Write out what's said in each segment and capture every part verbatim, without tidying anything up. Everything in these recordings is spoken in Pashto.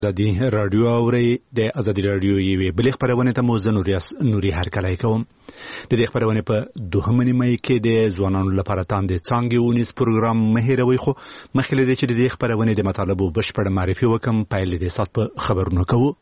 ازادي رادیو اوري د ازادي رادیو یوې بلې خبرونه ته موزه نوري هرکلی کوم. د دې خبرونه په دوهمه نیمه کې د ځوانانو لپاره تاند څنګه ونیس پروګرام مهیروي خو مخکې د چې د خبرونه د مطالبه بشپړ معرفي وکم پایل د سات په خبرونه کوو.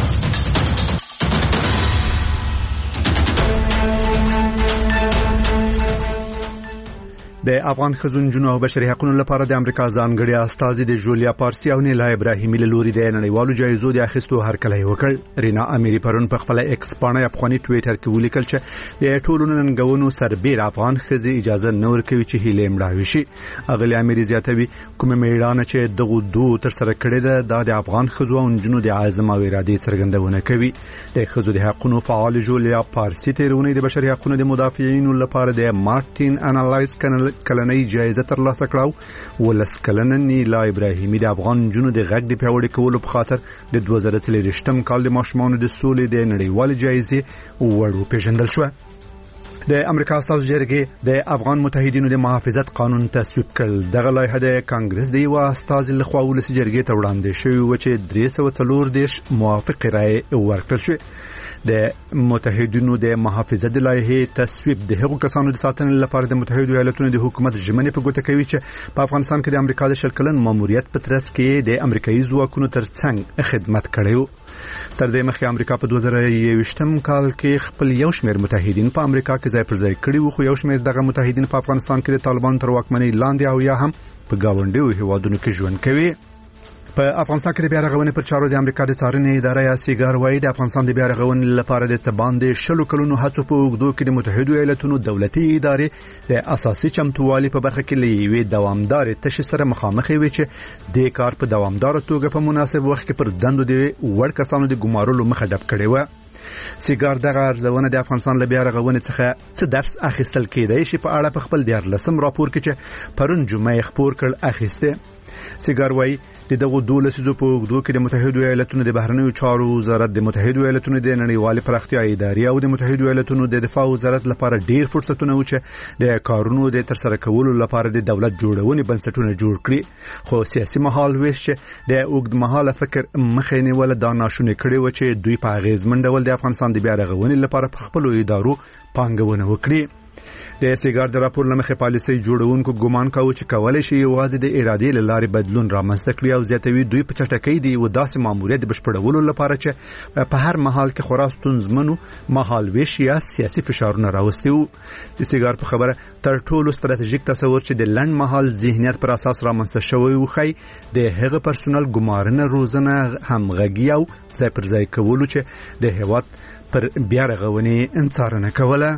د افغان خزونجونو او بشري حقوقو لپاره د امریکا ځانګړي استازي د جولیا پارسي او نیلا ابراهیمي له لوري د نړیوالو جایزو د اخیستو هرکلی وکړ. رینا اميري پرون په خپل ایکس باندې افغاني ټوئیټر کې ولیکل چې د ټولو ننګونو سربېر افغان خزي اجازه نه ورکوي چې هیله مړاوي شي. اغلی اميري زیاتوي کومه میړانه چې دغه دوه تر سره کړي ده د افغان خزو او جنونو د عزم او اراده څرګندونه کوي. د خزو د حقوقو فعال جولیا پارسي تیرونه د بشري حقوقو د مدافعینو لپاره د مارټین انالایز کنل کلنۍ جایزه ترلاسه کړه. ولس کلنه نیلا ابراهیمي د افغان جنونو د غږ د پیاوړي کولو په خاطر د دوه زره څلوېښتم کال د ماشومانو د سولې د نړیوال جایزې وړ پیژندل شو. د امریکا استازو جرګې د افغان متحدینو د محافظت قانون تصویب کړ. دغه لایحه د کانګرس د یو استاذ لخوا ولسی جرګې ته وړاندې شوی و چې درې سوه څلور دیش موافق رائے ورکړل شو. د متحدینو د محافظت د لایحې تصویب د هغو کسانو د ساتنې لپاره د متحده ایالاتونو د حکومت ژمنې په ګوته کوي چې په افغانستان کې د امریکا د شل کلن ماموریت په ترڅ کې د امریکایي ځواکونو ترڅنګ خدمت کړی و. تر دې مخکې امریکا په دوه زره یوویشتم کال کې خپل یو شمېر متحدین په امریکا کې ځای پر ځای کړي وو، خو یو شمېر دغه متحدین په افغانستان کې د طالبان تر واکمنۍ لاندې او یا هم په گاونډیو هیوادونو کې ژوند کوي. په افغانستان کې د بیا رغونې پر چارو د امریکا د څارنې اداره یا سیګار وايي د افغانستان د بیا رغونې لپاره د څباندې شلو کلونو هڅو په اوږدو کې د متحده ایالاتونو دولتي ادارې د اساسي چمتووالي په برخه کې لوي دوامدار تشې سره مخامخ وي چې د کار په دوامدار توګه په مناسب وخت کې پر دندو د وړ کسانو د ګمارلو مخه ډب کړې و. سیګار دغه ارزونه د افغانستان له بیا رغونې څخه څه درس اخیستل کېدای شي په اړه په خپل دیارلسم راپور کې چې پرون جمعه خبر کړ اخیسته. سیګار وايي د دغه دولسیزو په اوږدو کې د متحده ایالاتونو د بهرنیو چارو وزارت، د متحده ایالاتونو د نړیوالې پراختیا ادارې او د متحده ایالاتونو د دفاع وزارت لپاره ډیر فرصتونه و چې د کارونو د ترسره کولو لپاره د دولت جوړونې بنسټونه جوړ کړي، خو سیاسي محال ویش چې د اوږد مهاله فکر مخې نیول دا ناشونې کړي و چې دوی په اغیزمن ډول د افغانستان د بیا رغونې لپاره په خپلو ادارو پانګونه وکړي. د سیګار د راپور لمخې پالیسي جوړونکو ګومان کاوه چې کولای شي یوازې د ارادې له لارې بدلون رامنځته کړي او زیاتوي دوی په چټکۍ د یو داسې ماموریت بشپړولو لپاره چې په هر محل کې خورا ستونزمنو مهال ویش یا سیاسي فشارونه راوستي وو. د سیګار په خبره تر ټولو ستراتیژیک تصور چې د لنډ مهال ذهنیت پر اساس رامنځته شوی وخی د هغه پرسونل ګمارنه روزنه همغږي او ځای پر ځای کولو چې د هیواد پر بیا رغونې انڅارنه کوله.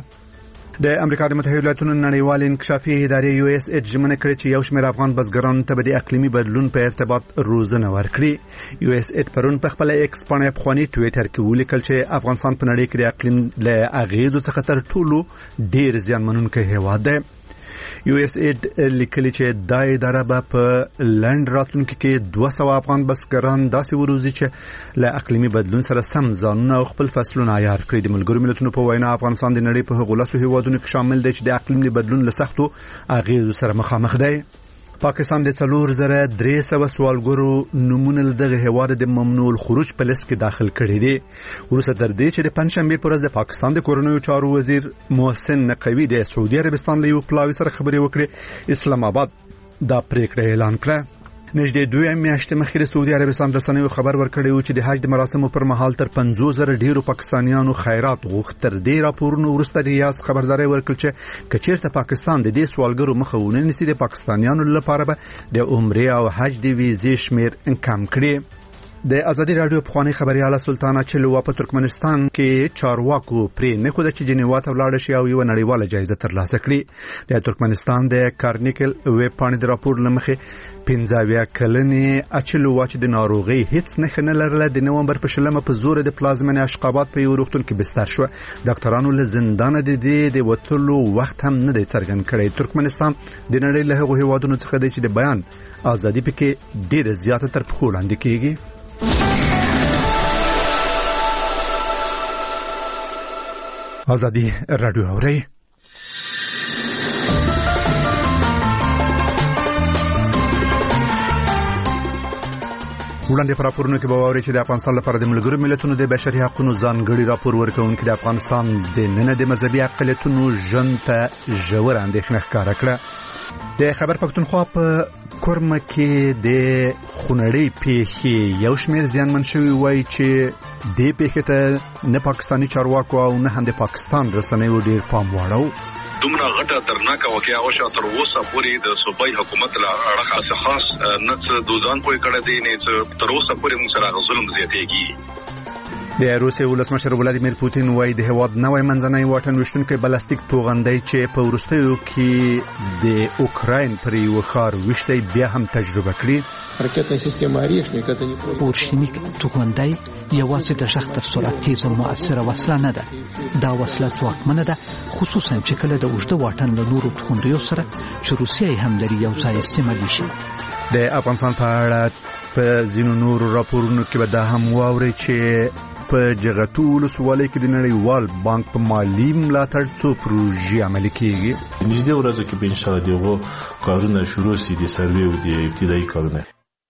د امریکا د متحده ایالاتونو نړیوال انکشافي ادارې یو اس ایچ ژمنه کړې چې یو شمېر افغان بزګرانو ته د اقلیمي بدلون په ارتباط روزنه ورکړي. یو اس ایچ پرون په خپل ایکس باندې پخوانی ټوئیټر کې ولیکل چې افغانستان په نړۍ کې د اقلیم له اغیزو څخه تر ټولو ډیر زیانمنونکی هیواد دی. یو اس ایډ لیکلی چې دا اداره به په لند راتلونکي کې دوه سوه افغان بزګران داسې وروزي چې له اقلیمي بدلون سره سم ځانونه او خپل فصلونه عیار کړي. د ملګرو ملتونو په وینا افغانستان د نړۍ په هغو لسو هیوادونو کې شامل دی چې د اقلیم بدلون له سختو اغیزو سره مخامخ دی. پاکستان د څلور زره درې سوه سوالګرو نمونه له دغه هیواد د ممنوع الخروج په لیست کې داخل کړي دي. وروسته تر دې چې د پنځشنبې پر ورځ د پاکستان د کورنیو چارو وزیر محسن نقوي د سعودي عربستان له یو پلاوي سره خبرې وکړې، اسلام آباد دا پریکړه اعلان کړه. نږدې دوه میاشتې مخکې د سعودي عربستان رسنیو خبر ورکړی و چې د حج د مراسمو پر مهال تر پنځوس زره ډیرو پاکستانیانو خیرات غوښت. تر دې راپورونو وروسته ریاض خبرداري ورکړه چې که چېرته پاکستان د دې سوالګرو مخه ونه نیسي د پاکستانیانو لپاره به د عمرې او حج د ویزې شمیر کم کړي. د ازادي رادیو پخوانی خبرياله سلطانه چلوا په ترکمنستان کې چارواکو پرې نه خو د چې جنیوا ته ولاړ شي او یو نړیواله جایزه ترلاسه کړي. د ترکمنستان د کارنیکل ویب پاڼې د راپور لمخې پنځاویا کلنې اچلوا چې د ناروغي هیڅ نه نه لرله د نومبر په شلمه په زور د پلازمن اشقابات په یو روغتون کې بستر شو. ډاکټرانو له زندان د دې د وټلو وخت هم نه دی څرګند کړی. ترکمنستان د نړۍ له هغو هیوادونو څخه دی چې د بیان ازادي پکې ډیره زیاته تر پښو لاندې کیږي. ازادي رادیو اوري. وړاندې پر راپورونو کې به واوري چې د افغانستان لپاره د ملګرو ملتونو د بشري حقوقو ځانګړي راپور ورکوونکي د افغانستان د نن د مذهبي اقلیتونو ژوند ته ژوره اندېښنه ښکاره کړه. د خیبر پښتونخوا په کورمه کې د خونړۍ پیښې یو شمېر زیانمن شوي وایي چې دې پیښې ته نه پاکستاني چارواکو او نه هم د پاکستان رسنیو ډېر پام واړو. دومره غټه درناکه واقعا او شاته تر اوسه پورې د صوبایي حکومت له اړخه خاص نه څه دوزان کوي کړه دي نه تر اوسه پورې موږ سره ظلم زیاتېږي. د روسیې ولسمشر ولادیمیر پوتین وایي د هیواد نوې منځنۍ واټن وشتونکي بلاستیک توغندۍ چې په وروستیو کې د اوکراین پر یو ښار وشتي بیا هم تجربه کړي. اورشنیک توغندۍ یوازې د شخص تر سرعت تیز او مؤثره وسله نه ده. دا وسله ځواکمنه ده، خصوصا چې کله د اوږده واټن له نورو توغندیو سره چې روسیه هم لري یو ځای استعمالي شي. د افغانستان په اړه په ځینو نورو راپورونو کې به دا هم واوري چې په جغتو ولسوالۍ کې د نړیوال بانک په مالی ملاتړ څو پروژې عملي کیږي. نږدې ورځو کې به ان شاء الله دغه کارونه شروع شي، د سروې او د ابتدایي کارونه.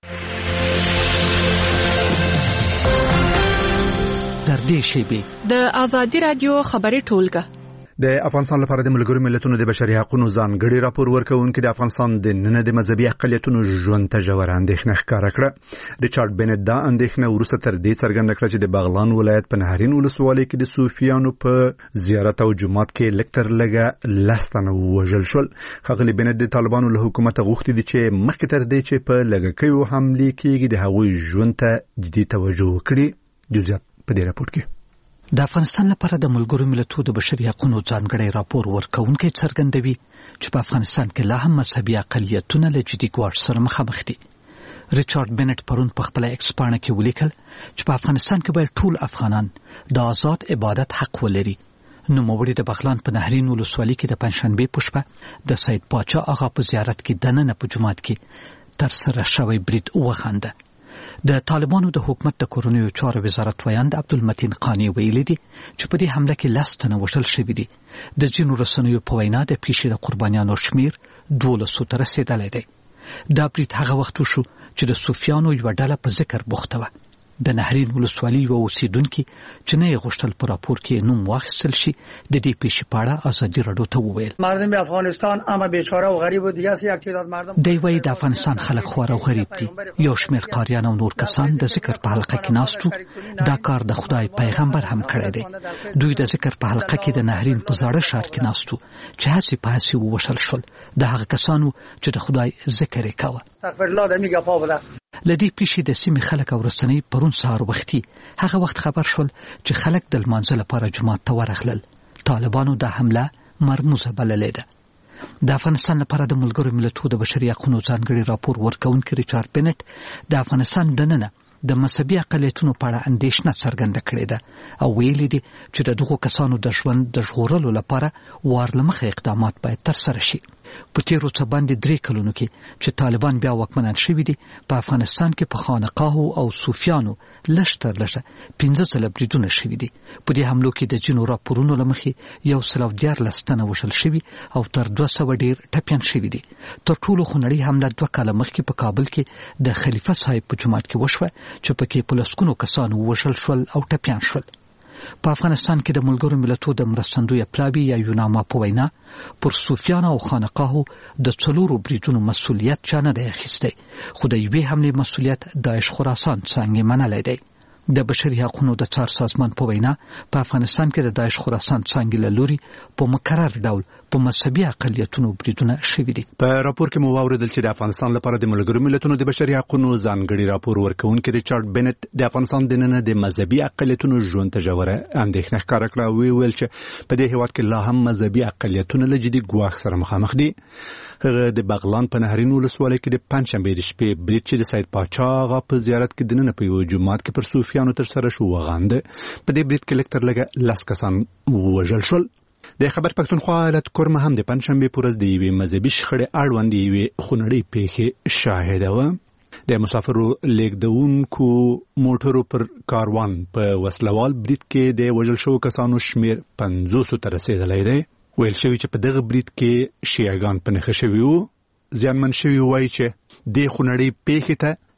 در دې شیبه د آزادي رادیو خبري ټولګه د افغانستان لپاره د ملګرو ملتونو د بشري حقوقو ځانګړي راپور ورکوونکي د افغانستان د نن د مذهبي اقلیتونو ژوند ته ژوره اندېښنه ښکاره کړه. ریچارډ بنټ دا اندېښنه وروسته تر دې څرګنده کړه چې د بغلان ولایت په نهرین ولسوالۍ کې د صوفیانو په زیارت او جومات کې لکتر لګه لستنه وژل شول. ښاغلي بنټ د طالبانو له حکومت غوښتي دي چې مخکې تر دې چې په لګکیو حملې کېږي د هغوی ژوند ته جدي توجه وکړي. جزئیات په دې راپور کې. د افغانستان لپاره د ملګرو ملتونو د بشري حقوقو ځانګړي راپور ورکوونکی څرګندوي چې په افغانستان کې لا هم مذهبي اقلیتونه له جدي ګواښ سره مخامخ دي. ریچارډ بنټ پرون په خپل ایکس پاڼه کې ولیکل چې په افغانستان کې باید ټول افغانان د آزاد عبادت حق ولري. نوموړي د بغلان په نهرین ولسوالۍ کې د پنځشنبه په شپه د سید پاچا آغا په زیارت کې دننه په جومات کې تر سره شوی برید وغنده. د طالبانو د حکومت د کورنیو چارو وزارت ویاند عبدالمتین قانی ویلي دي چې په دې حمله کې لستنه وژل شوي دي. د ځینو رسنیو په وینا د پیښې د قربانیانو شمیر دولسو ته رسیدلی دی. دا برید هغه وخت وشو چې د صوفیانو یوه ډله په ذکر بوخته وه. د نهرین ولسوالۍ یوه اوسیدونکي چې نه یې غوښتل په راپور کې نوم واخیستل شي د دې پیښې په اړه ازادي راډیو ته وویل مردم افغانستان اما بیچاره او غریب و دیگه یک تعداد مردم دی وایي د افغانستان خلک خوار او غریب دي. یو شمېر قاریان او نور کسان د ذکر په حلقه کې ناستو. دا کار د خدای پیغمبر هم کړی دی. دوی د ذکر په حلقه کې د نهرین په زاړه ښار کې ناستو چې هسې په هسې ووژل شول. د هغه کسانو چې د خدای ذکر یې کاوه. استغفر الله د میګه پاوله لدی پیښې د سیمې خلک او رسنۍ پرون سهار وختي هغه وخت خبر شول چې خلک د لمانځه لپاره جومات ته ورغلل. طالبانو دا حمله مرموزه بللې ده. د افغانستان لپاره د ملګرو ملتونو د بشري حقوقو ځانګړي راپور ورکوونکي ریچارډ بنټ د افغانستان دننه د مذهبي اقلیتونو په اړه اندېښنه څرګنده کړې ده او ویلي دي چې د دغو کسانو د ژوند د ژغورلو لپاره وارلمخه اقدامات باید ترسره شي. په تیرو څه باندې درې کلونو کې چې طالبان بیا واکمنان شوي دي په افغانستان کې په خانقاهو او صوفیانو لږ تر لږه پنځه ځله بریدونه شوي دي. په دې حملو کې د ځینو راپورونو له مخې یو سل او دیارلس تنه وژل شوي او تر دوه سوه ډېر ټپیان شوي دي. تر ټولو خونړۍ حمله دوه کاله مخکې په کابل کې د خلیفه صاحب په جومات کې وشوه چې پکې په لسګونو کسان ووژل شول او ټپیان شول. په افغانستان کې د ملګرو ملتونو د مرستندوی پلاوی یا یوناما په وینا پر صوفیانو او خانقاهو د څلورو بریدونو مسؤلیت چا نه دی اخیستی، خو د یوې حملې مسؤلیت داعش خراسان څنګه منلی دی. د بشري حقوقو د څار سازمان په وینا په افغانستان کې د داعش خراسان څنګه له لوري په مکرر ډول په مذهبي اقلیتونو بریدونه شوي دي. په راپور کې مو واوریدل چې د افغانستان لپاره د ملګرو ملتونو د بشري حقوقو ځانګړي راپور ورکوونکي ریچارډ بنټ د افغانستان د نن د مذهبي اقلیتونو ژوند ته ژوره اندېښنه ښکاره کړه او ویل چې په دې هیواد کې لا هم مذهبي اقلیتونه له جدي ګواښ سره مخامخ دي. هغه د بغلان په نهرین ولسوالۍ کې د پنځشنبې د شپې برید چې د سید پاچا آغا په زیارت کې دننه په یو جومات کې پر صوفیانو تر سره شو وغانده. په دې برید کې لږ تر لږه لس کسان ووژل شول. د خیبر پښتونخوا ایالت کورمه هم د پنځشنبې په ورځ د یوې مذهبي شخړې اړوند یوې خونړۍ پیښې شاهده وه. د مسافرو لیږدونکو موټرو پر کاروان په وسلوال برید کې د وژل شوو کسانو شمیر پنځوسو ته رسېدلی دی. ویل شوي چې په دغه برید کې شیعهګان په نښه شوي وو. زیانمن شوي وایي چې دې خونړۍ پیښې ته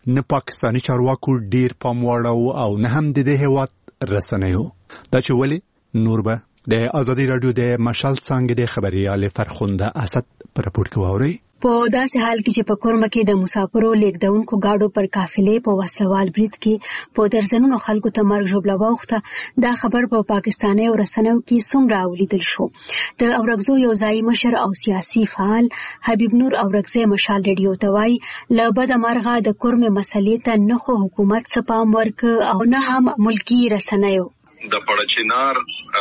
نه پاکستاني چارواکو ډیر پام واړو او نه هم د دې هیواد رسنیو. دا چې ولې نور به د ازادي رادیو د مشال څنګه د خبريال فرخنده اسد پر راپور کوي. په داسې حال کې چې په کورمه کې د مسافرو لیږدونکو گاډو پر قافلې په وسلوال برید کې په درزنونو خلکو ته مرګ ژوبله واوښته، دا خبر په پاکستاني او رسنیو کې څومره اوریدل شو. د اورګزو یو ځایي مشر او سیاسي فعال حبیب نور اورګزی مشال رادیو ته وایي له بده مرغه د کورمه مسلې ته نه خو حکومت څه پام ورکړ او نه هم ملکی رسنیو. د پړچینار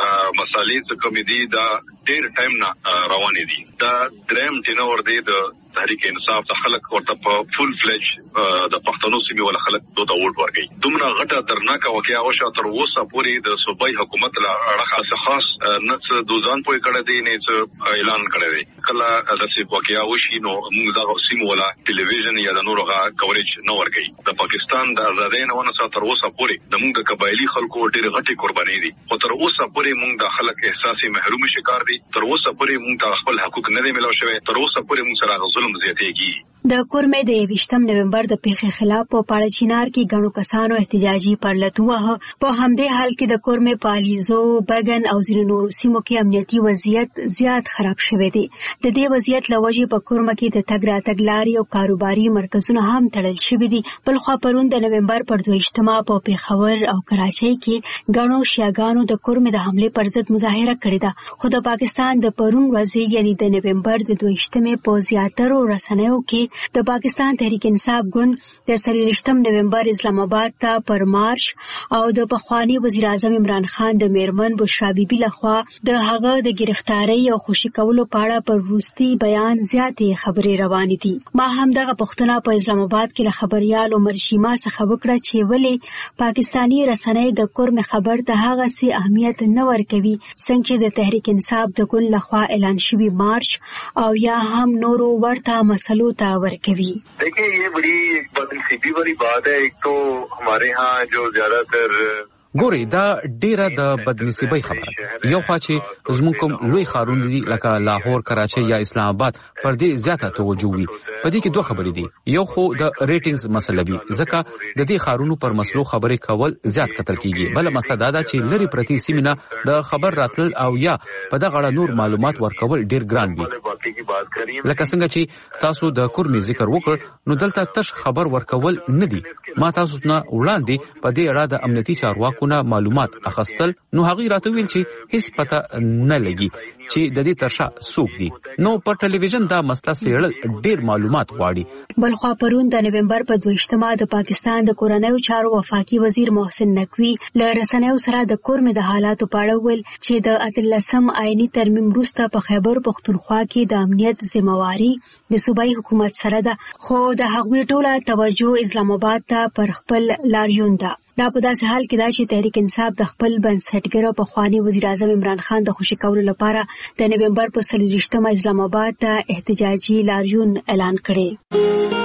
مسالې څخه کوم دي دا ډېر ټایم نه روانې دي. دا دریم ټینور دی د تحریک انصاف د خلک ورته په فول فلج د پښتنو سیمې ول خلک دوه ووټ ورکړي. دومره غټه درناکه واقعیا او شاته اوسه پورې د صوبایي حکومت له اړخه خاص نڅ دوزان پوي کړه دي نه اعلان کړی دی. کله د سی واقعیا وشي نو موږ دا سیمه ولا ټلویزیون یا د نورغه کوریج نه ورکړي. د پاکستان د آزادۍ نه ونه ساتر اوسه پورې د موږ د قبایلی خلکو ډېر غټي قرباني دي. خو تر اوسه پورې موږ د خلک احساسي محروم شکار دي. تر اوسه پورې موږ خپل حقوق نه دي ملو شوی. تر اوسه پورې موږ سره ظلم زیاتېږي. د کورمه د یویشتم نومبر د پیښې خلاف په پاړچینار کې غنو کسانو احتجاجي پرلط وه. په همدې حال کې د کورمه پالیزو بګن او ځینو نورو سیمو کې امنیتي وضعیت زیات خراب شوی دی. د دې وضعیت لوجې په کورمه کې د تګ راتګ لارې او کاروباري مرکزونه هم تړل شوي دي. بل خو پرون د نومبر پر دویشتمه په پیښور او کراچۍ کې غنو شیاګانو د کورمه د حمله پر ضد مظاهره کړې ده. خو د پاکستان د پرون ورځې یعنی د نومبر د دویشتمه په زیاترو رسنیو کې د پاکستان تحریک انصاف ګوند د څلوېښتم نومبر اسلام آباد ته پر مارش او د پخوانی وزیر اعظم عمران خان د میرمن بشرا بیبي لخوا د هغه د گرفتاری او خوشي کولو په اړه پر وروستي بیان زیاتې خبرې روانې دي. ما هم دغه پښتنه په اسلام آباد کې له خبريال عمر شیما څخه وکړه چې ولې پاکستانی رسنۍ د کورمه خبر ته هغه سي اهمیت نه ورکوي څنګه چې د تحریک انصاف د ګوند لخوا اعلان شوی مارش او یا هم نورو ورته مسلو ته ورکوي. देखिए ये बड़ी एक बदनसीबी वाली बात है. एक तो हमारे यहाँ जो ज्यादातर ګوري دا ډیره د بدنصیبۍ خبره. یو خوا چې زموږ کوم لوی ښارونه دي لکه لاهور، کراچۍ یا اسلام آباد پر دې زیاته توجه وي. په دې کې دوه خبرې دي. یو خو د ریټینګز مسله وي ځکه د دې ښارونو پر مسلو خبرې کول زیات کتل کیږي. بل مسله دا ده چې لری پرتی سیمه د خبر راتل او یا په دغه اړه نور معلومات ورکول ډیر ګران وي. لکه څنګه چې تاسو د کورمې ذکر وکړ نو دلته تش خبر ورکول نه دي. ما تاسو نه وړاندې په دې اړه د امنیتي چارواکو معلومات اخستل نو هغه راته ویل چې هیڅ پته نه لګي چې د دې ترشا څوک دي. نو په ټلویزیون دا مسله سیړل ډیر معلومات غواړي. بل خو پرون د نومبر په دویشتمه د پاکستان د کورنیو چارو وفاقي وزیر محسن نقوی له رسنیو سره د کورمه د حالاتو په اړه ویل چې د اتلسم آئینی ترمیم وروسته په خیبر پختونخوا کې د امنیت ذمہواری د صوبایي حکومت سره ده، خو د هغوی ټوله توجه اسلام آباد ته پر خپل لاریون ده. دا په داسې حال کې دا چې تحریک انصاف د خپل بنسټګر او پخوانی وزیر اعظم عمران خان د خوشي کولو لپاره د نومبر په څلوېښتمه اسلام آباد ته احتجاجي لاریون اعلان کړي.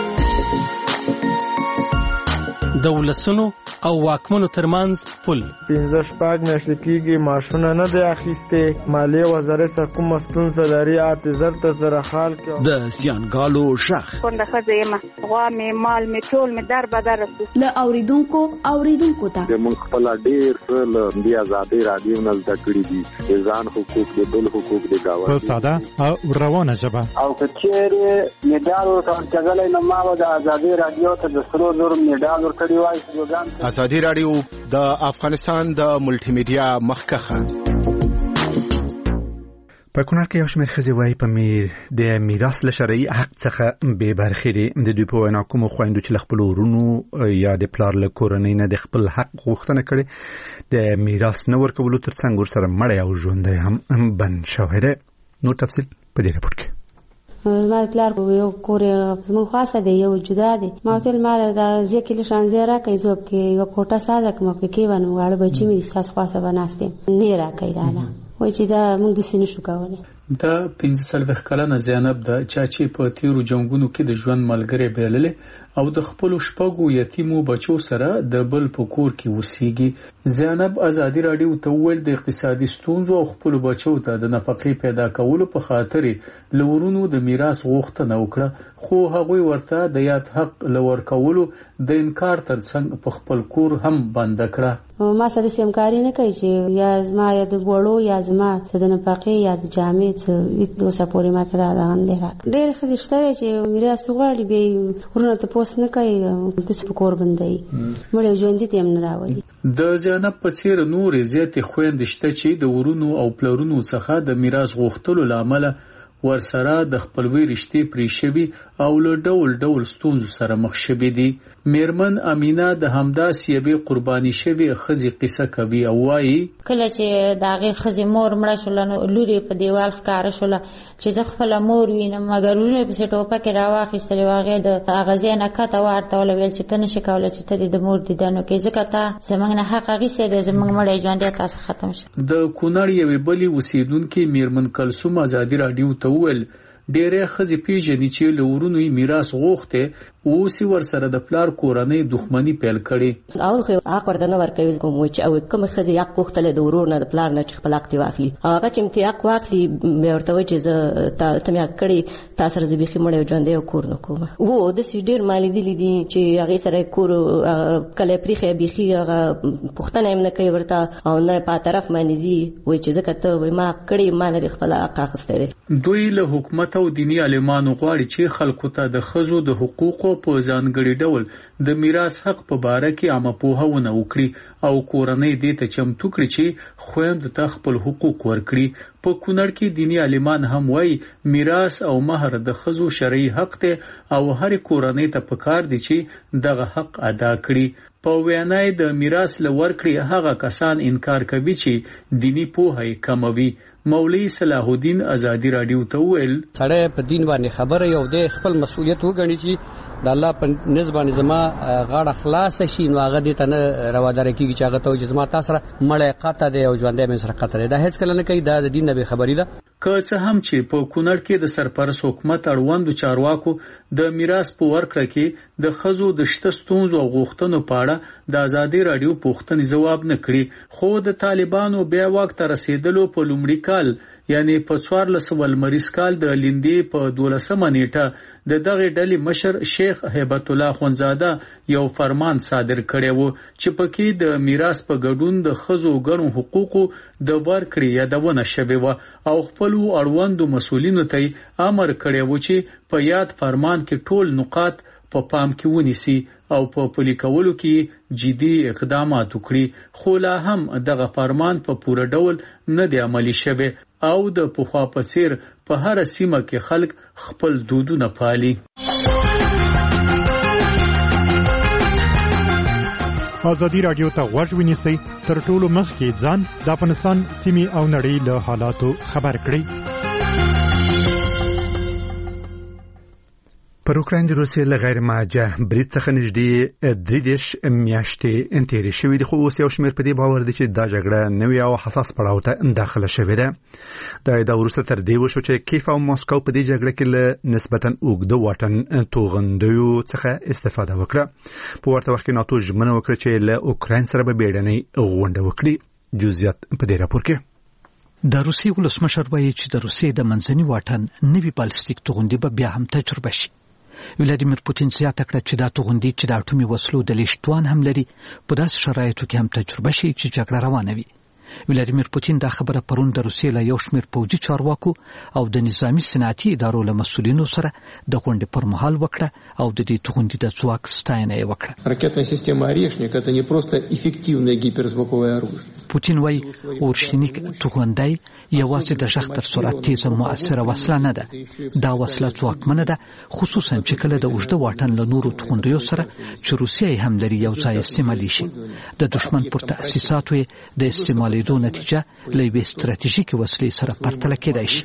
د ولسونو او واکمنو ترمنځ پل پنځه شپږ میاشتې کېږي معاشونه نه دی اخیستې. مالیې وزارت څخه کومه ستونزه لري اته زر ته زره خال کې د زیانګالو شخ کونډه ښځه یم، غوا مې مال مې ټول مې در بدر رسو. له اوریدونکو اوریدونکو ته موږ خپل ډېر څه له دې ازادۍ رادیو نه زده کړي دي. د ځان حقوق د بل حقوق د گاونډي په ساده او روانه ژبه او که چیرې میډال ورکړل نو ما د ازادۍ رادیو ته د سرو زرو میډال ورکړی. ازادي رادیو د افغانستان د ملټي میډیا مخکخه. په کونړ کې یو شمېر ښځې وایي په میر د میراث له شرعي حق څخه بې برخې دي. د دوی په وینا کومو خویندو چې له خپلو ورونو یا د پلار له کورنۍ نه د خپل حق غوښتنه کړې د میراث نه ورکولو ترڅنګ ورسره مړی او ژوندی هم بند شوی دی. نور تفصیل په دې راپور کې. زما پلار یو کور زموږ خاصه دی، یو جدا دی. ما ټول مال دا ځکه چې شان زیرا کوي زوب کې یو کوټه ساده کوم کې ونه واړه بچی مې ساس خاصه بناستم نه را کوي رااله وای چې دا موږ د سینې شو کولای. دا پنځه سلويخ کلنه زینب د چاچی په تیرو جنگونو کې د ژوند ملګری بللې او د خپل شپږو یتیمو بچو سره د بل په کور کې اوسېږي. زینب ازادي راډیو ته وویل د اقتصادي ستونزو او خپل بچو ته د نفقې پیدا کولو په خاطر لورونو د میراث غوښتنه وکړه، خو هغوی ورته د یاد حق لور کولو د انکار ترڅنګ په خپل کور هم بند کړه. ما سره سیمکاری نه کوي چې یا زما یا د وړو یا زما څه د نفقې یا د جامې څه هیڅ دوسه پورې ماته دا غندې راک ډېر ښځې شته دی چې میراث غواړي بیا ورونه تپوس نه کوي داسې په کور بندوي مړی ژوندي ته هم نه راولي. د زینب په څېر نورې زیاتې خویندې شته چې د ورونو او پلرونو څخه د میراث غوښتلو له امله ورسره د خپلوي رشتې پرې شوي او له ډول ډول ستونزو سره مخ شوي دي. میرمن امینه د همداسې یوې قرباني شوې ښځې قصه کوي او وایي کله چې د هغې ښځې مور مړه شوله نو لور یې په دیوال ښکاره شوله چې زه خپله مور وینم، مګر ورونه یې پسې ټوپکې راواخیستلې و، هغې د هغه ځای نه کته واړتوله، ویل چې ته نشې کولی چې ته دې د مور دیدن وکړې ځکه ته زموږ نه حق اخیستی دی، زموږ مړی ژوندی تاسو ختم شي. د کونړ یوې بلې اوسېدونکې میرمن کلثوم ازادي راډیو ته وویل ډېرې ښځې پیژني چې له ورونو یې میراث غوښتی، اوس یې ورسره د پلار کورنۍ دښمني پیل کړې. اول خو حق ورته نه ورکوي کوم چې او کومه ښځې حق غوښتلی د ورور نه د پلار نه چې خپل حق ترې واخلي، هغه چې مې حق واخلي بیا ورته وایي چې زه ته مې حق کړې تا سره زه بیخي مړی ژوندی او کور نه کوم. هو داسې ډېر ما لیدلي دي چې هغې سره کور کله یې پرېښی بیخي هغه پوښتنه یې نه کوي ورته او نه په طرف باندې ځي وایي چې ځکه ته ما حق کړې ما نه دې خپل حق اخیستی دی. دوی له حکومت او دینی عالمانو غواړي چې خلکو ته د ښځو د حقوقو په ځانګړي ډول د میراث حق په باره کې عامه پوهونه وکړي او کورنۍ دې ته چمتو کړي چې خویندو ته خپل حقوق ورکړي. په کونړ کې دینی عالمان هم وایي میراث او مهر د ښځو شرعي حق دی او هرې کورنۍ ته پکار دی چې دغه حق ادا کړي. په وینا یې د میراث له ورکړې هغه کسان انکار کوي چې دینی پوهه یې کموي. مولوی صلاح الدین ازادي راډیو ته وویل سړی په دین باندې خبره یو دی خپل مسؤلیت وګڼي چې د الله په نسبت باندې زما غاړه خلاص شي نو هغه دې ته نه روادار کیږي چې هغه ته چې زما تاسو سره مړی قطع دی او ژوندی مې سره قطع دی، دا هیڅ کله نه کوي، دا د دین نه بې خبري ده. که څه هم چې په کونړ کې د سرپرست حکومت اړوندو چارواکو د میراث په ورکړه کې د ښځو د شته ستونزو او غوښتنو په اړه د ازادي راډیو پوښتنې ځواب نه کړي، خو د طالبانو بیا واک ته رسېدلو په لومړي کال یعنی په څوارلس سوه لمریز کال د لیندې په دولسمه نیټه د دغې ډلې مشر شیخ هیبت الله خونزاده یو فرمان صادر کړی و چې پکې د میراث په ګډون د ښځو ګڼو حقوقو د ورکړې یادونه شوې وه او خپلو اړوندو مسؤلینو ته امر کړی و چې په یاد فرمان کې ټول نقاط په پا پام کې ونیسي او په پلي کولو کې جدي اقدامات وکړي، خو لا هم دغه فرمان په پوره ډول نه دی عملي شوی او د پخوا په څیر په هر سیمه کې خلک خپل دودونه پالي. ازادي راډیو ته غوږ ونیسئ تر ټولو مخکې ځان د افغانستان سیمې او نړۍ له حالاتو خبر کړئ. پر اوکراین د روسیې له غیر معاهده برید څخه نږدې درې دېرش میاشتې تېرې شوې دي، خو اوس یو شمېر په دې باور دي چې دا جګړه نوې او حساس پړاو ته داخله شوې ده. دا دا وروسته تر دې وشو چې کیف او ماسکو په دې جګړه کې له نسبتاً اوږده واټن توغندیو څخه استفاده وکړه. په ورته وخت کې ناتو ژمنه وکړه چې له اوکراین سره به بیړنۍ غونډه وکړي. جزئیات په دې راپور کې. د روسیې ولسمشر وایي چې د روسیې د منځني واټن نوي بالستیک توغندي به بیا هم تجربه شي. ولادیمیر پوتین زیاته کړه چې دا توغندي چې د اټومي وسلو د لیږد توان هم لري په داسې شرایطو کې هم تجربه شي چې جګړه روانه وي. ولادیمیر پوتین دا خبره پرون د روسیې له یو شمېر پوځي چارواکو او د نظامي صنعتي ادارو له مسؤلینو سره د غونډې پر مهال وکړه او د دې توغندي د ځواک ستاینه یې وکړه. رакетная система «Орешник» это не просто эффективное гиперзвуковое оружие. پوتین وایي اورشنیک توغندی یوازې د غږ تر سرعت تیزه مؤثره وسله نه ده، دا وسله ځواکمنه ده، خصوصا چې کله د اوږده واټن له نورو توغندیو سره چې روسیه یې هم لري یو ځای استعمالي شي. د دښمن پر تاسیساتو یې د استعمالي دو نتیجه له یوې ستراتیژیکې وسلې سره پرتله کېدای شي.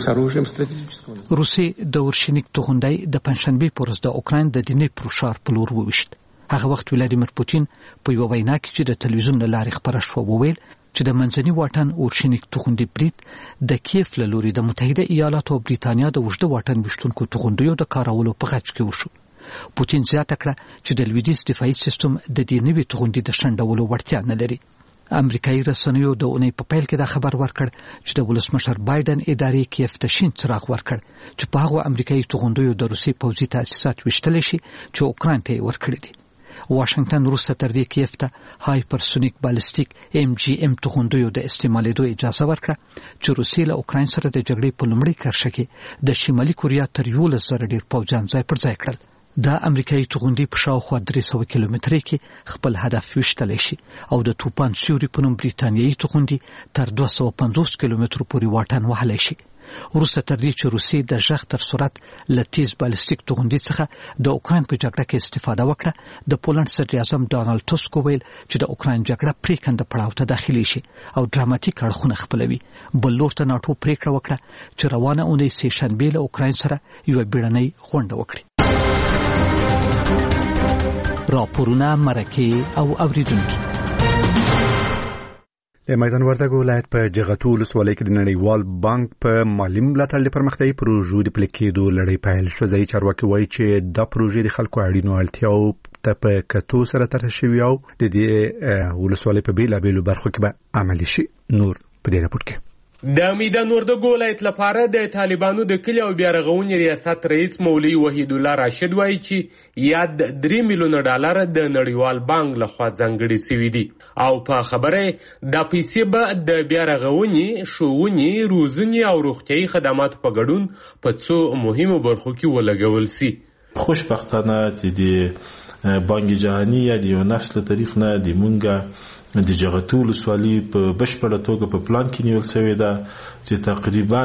روسیې د اورشنیک توغندی د پنجشنبې په ورځ د اوکراین د دنیپرو ښار په لور وویشت. هغه وخت ولادیمیر پوتین په یوه وینا کې چې د تلویزیون له لارې خپره شوه وویل چې د منځني واټن اورشنیک توغندي برید د کیف له لوري د متحده ایالاتو او بریتانیا د اوږده واټن ویشتونکو توغندیو د کارولو په غچ کې وشو. پوتین زیاته کړه چې د لویدیځ دفاعي سیستم د دې نوي توغندي د شنډولو وړتیا نه لري. امریکایي رسنیو د اونۍ په پیل کې دا خبر ورکړ چې د ولسمشر بایدن ادارې کیف ته شین څراغ ورکړ چې په هغه امریکایي توغندیو د روسي پوځي تاسیسات وشتل شي چې اوکران ته ورکړي دي. واشنگټن وروسته تر دې کیف ته هایپرسونیک بالستیک ام جی ام توغندیو د استعمالېدو اجازه ورکړه چې روسي له اوکران سره د جګړې په لومړۍ کرښه کې د شمالي کوریا تر یولس زره ډیر پوځیان ځای پر ځای کړل. دا امریکایي توغندي په شاوخوا درې سوه کیلومترۍ کې خپل هدف وشتلی شي او د توپان سیوري په نوم بریتانیایي توغندي تر دوه سوه پنځوس کیلومترو پورې واټن وهلی شي. وروسته تر دې چې روسیې د غږ تر سرعت له تیز بالستیک توغندي څخه د اوکران په جګړه کې استفاده وکړه، د پولند صدر اعظم ډانالډ ټسک وویل چې د اوکران جګړه پریکنده پړاو ته داخلي شي او ډراماتیک اړخونه خپلوي. بل لور ته ناټو پریکړه وکړه چې روانه اونۍ سه شنبه له اوکران سره یو بیړنۍ غونډه وکړي. راپورونه مرکه او اوریدونکو. د میدان وردګ ولایت په جغتو ولسوالۍ کې د نړیوال بانک په مالي ملاتړ د پرمختیايي پروژو د پلي کېدو لړۍ پیل شو. ځایي چارواکي وایي چې دا پروژې د خلکو اړینو اړتیاو ته په کتو سره طرح شوي او د دې ولسوالۍ په بیلابیلو برخو کې به عملي شي. نور په دې راپور کې د میدان وردګ ولایت لپاره د طالبانو د کلی او بیا رغونې ریاست رئیس مولوي وحید الله راشد وایي چې یاد درې میلیونه ډالر د نړیوال بانک لخوا ځانګړي شوي دي او په خبره د پیسې به د بیا رغونې، ښوونې، روزنې او روغتیايي خدماتو په ګډون په څو مهمو برخو کې ولګول شي. خوشبختانه چې د بانک جهانی یا د یو نفس له طریق نه د مونږه د جغتو ولسوالۍ په بشپړه توګه په پلان کې نیول شوې ده چې تقریبا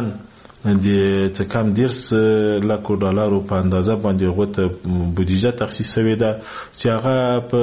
د څه کم دیرس لکو ډالرو په اندازه باندې غوته بودیجه تخصیص شوې ده چې هغه په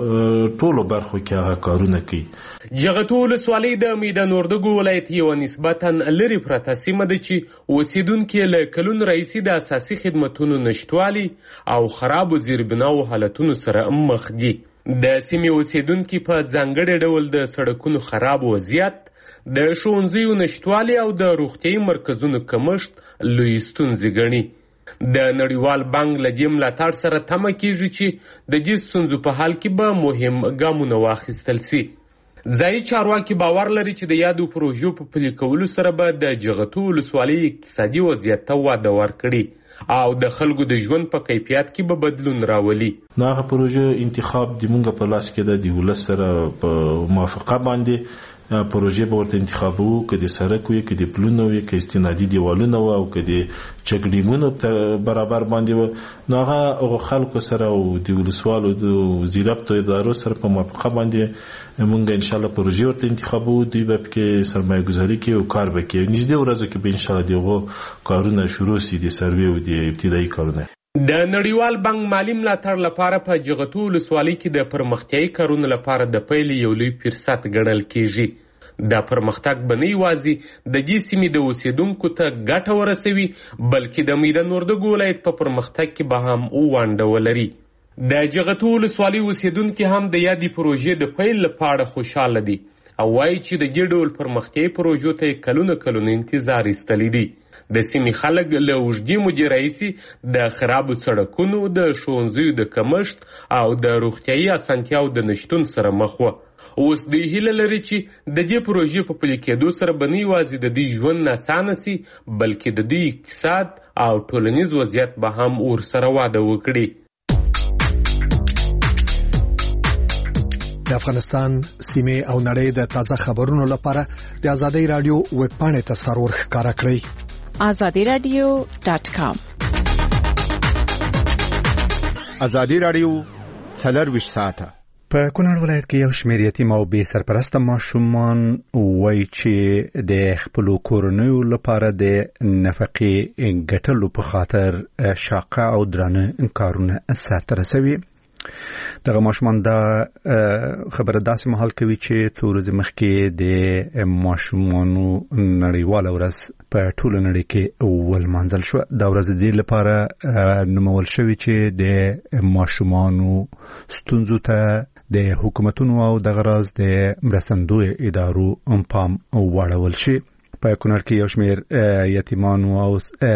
ټولو برخو کې هغه کارونه کوي. جغتو ولسوالۍ د میدان وردګ ولایت یو نسبتا لرې پرته سیمه ده چې اوسیدونکي له کلونو راهیسې د اساسي خدمتونو نشتوالي او خرابو زیربناو حالتونو سره مخ دي. د سیمې اوسیدونکي په ځانګړي ډول د سړکونو خراب وضعیت، د ښوونځیو نشتوالي او د روغتیايي مرکزونو کمښت لوی ستونزې ګڼي. د نړیوال بانک له دې ملاتړ سره تمه کیږي چې د دې ستونزو په حل کې به مهم ګامونه واخیستل شي. ځایي چارواکي باور لري چې د یادو پروژو په پلي کولو سره به د جغتو ولسوالۍ اقتصادي وضعیت ته وده ورکړي او د خلکو د ژوند په کیفیت کې به بدلون راولي. هغه پروژه انتخاب د مونږ په لاس کې ده، د ولس سره په موافقه باندې پروژې به ورته انتخابو، که د سړک وي، که د پلونو وي، که استنادي دیوالونه وي او که د چکډیمونو برابر باندې وي. نو هغه خلکو سره او د ولسوالو د وزیرابطو ادارو سره په موافقه باندې مونږ ان شاء الله پروژې ورته انتخابو، دوی به پکې سرمایه گذاري کوي او کار به کوي. نږدې ورځو کې به ان شاء الله دغه کارونه شروع شي، د سروې او د ابتدایي کارونه. د نړیوال بانک مالی ملاتړ لپاره په جغتو ولسوالۍ کې د پرمختیايي کارونو لپاره د پیل یو لوی فرصت ګڼل کیږي. دا پرمختګ به نه یوازې د دې سیمې د اوسیدونکو ته ګټه ورسوي بلکې د میدان وردګ ولایت په پرمختګ کې به هم ونډه ولري. د جغتو ولسوالۍ اوسیدونکي هم د یادې پروژې د پیل لپاره خوشاله دي او وایي چې د دې ډول پرمختیايي پروژو ته کلونه کلونه انتظار ایستلی دي. د سیمې خلک له اوږدې مودې راهیسې د خرابو سړکونو، د ښوونځیو د کمښت او د روغتیايي اسانتیاو د نشتون سره مخ وو. اوس دوی هیله لري چې د دې پروژې په پلي کېدو سره به نه یوازې د دوی ژوند اسانه سي بلکې د دوی اقتصاد او ټولنیز وضعیت به هم ورسره وده وکړي. د افغانستان سیمه او نړۍ د تازه خبرونو لپاره د آزادۍ رادیو ویب پاڼې ته سرور ښکارا کړئ. آزادی رادیو ډاټ کام. آزادی رادیو څلرویشت ساعته. په کونړ ولایت کې یو شمېر یتیم او بې سرپرسته ماشومان وایي چې د خپلو کورنیو لپاره د نفقې ګټلو په خاطر شاقه او درانه کارونه سرته رسوي. دغه ماشومان دا خبره داسې مهال کوي چې څو ورځې مخکې د ماشومانو نړیواله ورځ په ټوله نړۍ کې ولمانځل شوه. دا ورځ د دې لپاره نومول شوې چې د ماشومانو ستونزو ته د حکومتونو او دغه راز د مرستندوی ادارو پام واړول شي. په کونړ کې یو شمېر یتیمانو او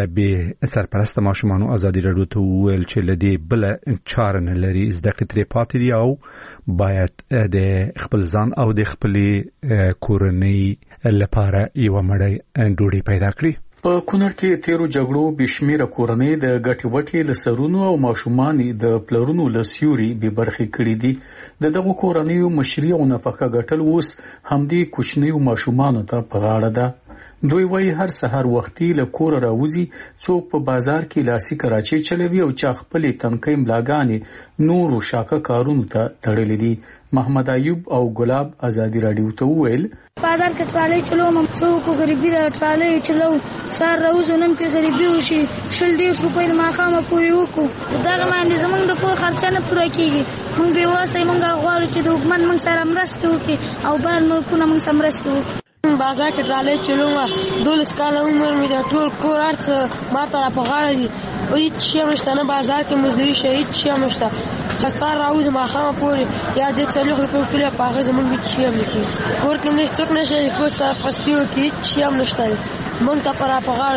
بې سرپرسته ماشومانو ازادي راډیو ته وویل چې له دې بله چاره نه لري، زده کړې ترې پاتې دي او باید د خپل ځان او د خپلې کورنۍ لپاره یوه مړۍ ډوډۍ پیدا کړي. په کونړ کې تیرو جګړو بشمیره کورنۍ د ګټې وټې له سرونو او ماشومانې د پلرونو له سیوري بې برخې کړي دي. د دغو کورنیو مشري او نفقه ګټل اوس همدې کوچنیو ماشومانو ته په غاړه ده. دوی وایي هر سهار وختي له کوره راوځي، څوک په بازار کې لاسي کراچۍ چلوي او چا خپلې تنکۍ ملاګانې نورو شاکه کارونو ته تړلې دي. محمد ایوب او ګلاب ازادي راډیو ته وویل بازار کې ټرالۍ چلوم، څوک غریبي د ټرالۍ چلو سار راوځو نن په غریبي وشي شل دېرش روپۍ د ماښامه پورې وکړو. دغه باندې زمونږ د کور خرچه نه پوره کېږي. موږ بېوسه یې، موږ غواړو چې د حکومت موږ سره مرسته وکړي او بهر ملکونه موږ سره مرسته وکړي. بازار کې ټرالۍ چلوم، دولس کاله عمر مې د ټول کور هر څه ما ته را په غاړه دي. هېڅ شی هم نشته، نه بازار کې مزدوري شته، هېڅ شی هم نشته. سهار راوځو ماښامه پورې یا دې څلوېښت روپۍ ورکړي په هغې زمونږ هېڅ شی هم نه کېږي. کور کې هم څوک نه شي کور سره فستي وکړي، هېڅ شی هم نشته دی. موږ ته په را په غاړه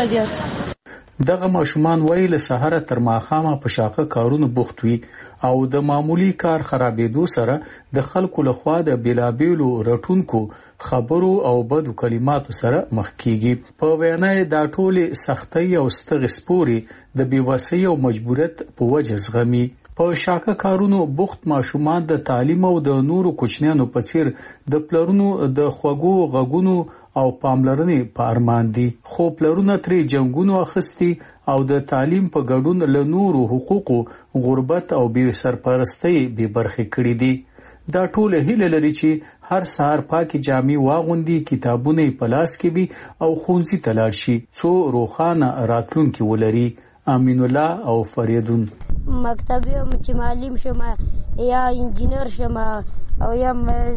دي. دغه ماشومان وایي له سهاره تر ماښامه په شاقه کارونو بوخت وي او د معمولی کار خرابېدو سره د خلکو لخوا د بیلابیلو رټونکو خبرو او بدو کلماتو سره مخ کیږي. په وینا یې دا ټولې سختۍ او ستغې سپورې د بېوسۍ او مجبوریت په وجه زغمي. په شاکه کارونو بوخت ماشومان د تعلیم او د نورو کوچنیانو په څیر د پلرونو د خوږو غږونو او پاملرنې په ارمان دي، خو پلرونه ترې جنګونو اخیستي او د تعلیم په ګډون له نورو حقوقو غربت او بې سرپرستۍ بې برخې کړي دي. دا ټول هیله لري چې هر سهار پاکي جامې واغوندي، کتابونه یې په لاس کې وي او ښوونځي ته لاړ شي څو روښانه راتلونکي ولري. امین الله او فریدون مکتب یم چې معلم شم یا انجینر شم او یا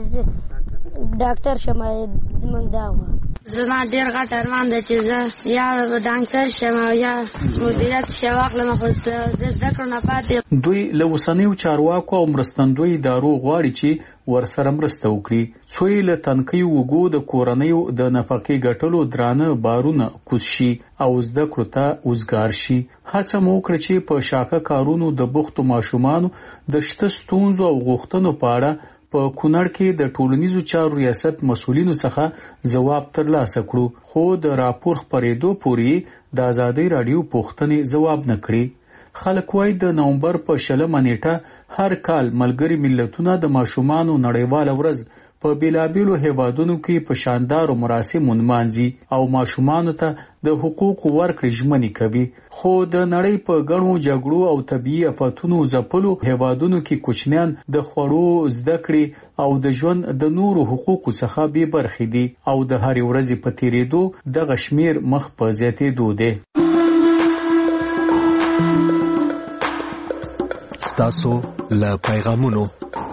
ډاکټر شم، موږ دا غواړو. زما ډېر غټ ارمان دی چې زه یا ډاکټر شم او یا مدیریت شم واخلم، خو زه زده کړو نه پاتې. دوی له اوسنیو چارواکو او مرستندوی ادارو غواړي چې ورسره مرسته وکړي څو یې له تنکیو وګو د کورنیو د نفقې ګټلو درانه بارونه کوز شي او زده کړو ته وزګار شي. هڅه مو وکړه چې په شاکه کارونو د بوختو ماشومانو د شته ستونزو او غوښتنو په اړه په کونړ کې د ټولنیزو چارو ریاست مسؤلینو څخه ځواب ترلاسه کړو، خو د راپور خپرېدو پورې د ازادي راډیو پوښتنې ځواب نه کړي. خلک وایي د نومبر په شلمه نیټه هر کال ملګري ملتونه د ماشومانو نړیواله ورځ په بیلابیلو هیوادونو کې په شاندارو مراسمو نمانځي او ماشومانو ته د حقوقو ورکړې ژمنې کوي، خو د نړۍ په ګڼو جګړو او طبیعي آفتونو ځپلو هیوادونو کې کوچنیان د خوړو، زده کړې او د ژوند د نورو حقوقو څخه بې برخې دي او د هرې ورځې په تیریدو دغه شمیر مخ په زیاتېدو دی. ستاسو له پیغامونو.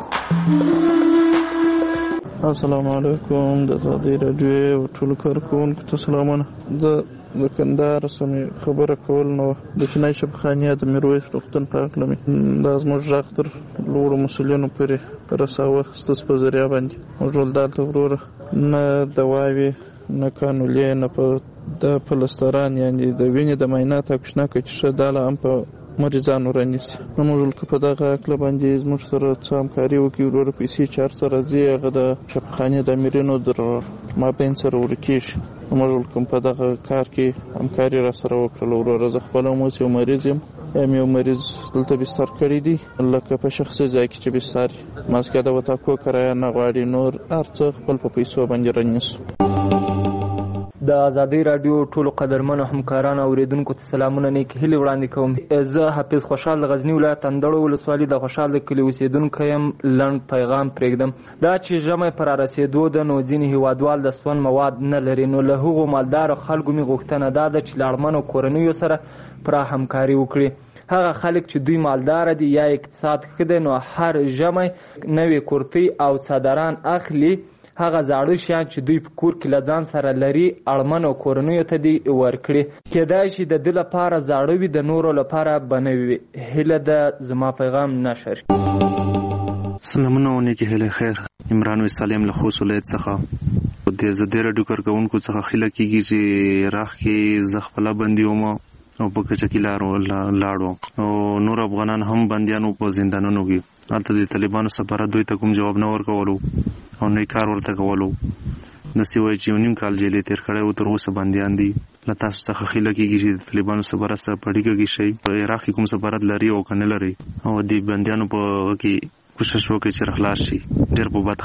السلام علیکم د ازادي راډیو ټول کارکونکو ته سلامونه. زه د کندهار سمې خبره کول نو د چینای شبخانیه د میرویس روغتون په هکله مې دا زموږ غږ تر لوړو مسؤلینو پورې رساوه ستاسو په ذریعه باندې. موږ ټول دلته وروره نه دواوې نه کانولې نه په د پلستران یعنې د وینې د معاینات او کشناکه چې ښه دا له هم په مریضانو رانیسي. نو موږ که په دغه هکله باندې زموږ سره څه همکاري وکړي وروره پیسې چې هر څه راځي هغه د شفاخانې د امیرینو در مابین سره ورکېږي. نو موږ کوم په دغه کار کې همکاري را سره وکړله وروره. زه خپله هم اوس یو مریض یم، یم یو مریض دلته بستر کړی دي لکه په شخصي ځای کې چې بستر ماسکه د وتاکو کرایه نه غواړي، نور هر څه خپل په پیسو باندې رانیسو. د ازادي راډیو ټولو قدرمنو همکارانو او اوریدونکو ته سلامونه نیکې هیلې وړاندې کوم. زه حافظ خوشحال د غزني ولایت اندړو ولسوالي د خوشحال د کلي اوسېدونکی یم. لنډ پیغام پرېږدم. دا چې ژمی پر رارسېدو ده نو ځینې هیوادوال د سون مواد نه لري، نو له هغو مالدارو خلکو مې غوښتنه دا ده چې له اړمنو کورنیو سره پوره همکاري وکړي. هغه خلک چې دوی مالدار دي یا اقتصاد ښه دی نو هر ژمی نوې کورتۍ او څادران اخلي، هغه زاړه شیان چې دوی په کور کې له ځان سره لري اړمنو کورنیو ته دې ورکړي. کېدای شي د ده لپاره زاړه وي، د نورو لپاره به نوي وي. هیله ده زما پیغام نشر. سلامونه او نیکې هیلې خیر. عمران وسالم له خوست ولایت څخه. د زده رادیو کارکونکو څخه خله کیږي چې راخ کې زخپلا بندي ومه او په کچا کې لارو لاړو او نور افغانان هم بنديانو په زندانونو کې حالت د طالبانو سفارت دوی ته کوم جواب نه ورکولو او نه کار ورته کولو نسی وای چې نیم کال جیلې تیر کړه او تر اوسه بنديان دي لته څخه خله کیږي چې د طالبانو سفارت سره پړی کوي شي په عراق کې کوم سفارت لري او کنه لري او د بنديانو په کې کوشش وکړي چې خلاص شي ډېر په